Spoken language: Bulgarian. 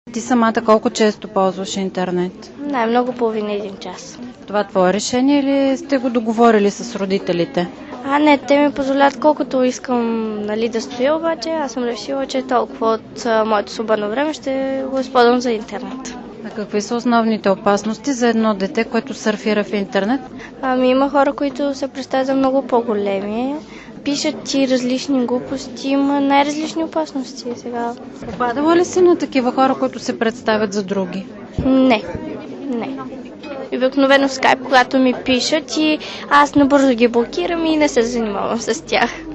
Ти самата колко често ползваш интернет? Най-много половина един час. Това твое решение или сте го договорили с родителите? Не, те ми позволят колкото искам, нали, да стоя, обаче аз съм решила, че толкова от моето свободно време ще го използвам за интернет. А какви са основните опасности за едно дете, което сърфира в интернет? Има хора, които се представят за много по-големи. Пишат и различни глупости, има най-различни опасности сега. Попадала ли си на такива хора, които се представят за други? Не. Обикновено в скайп, когато ми пишат и аз набързо ги блокирам и не се занимавам с тях.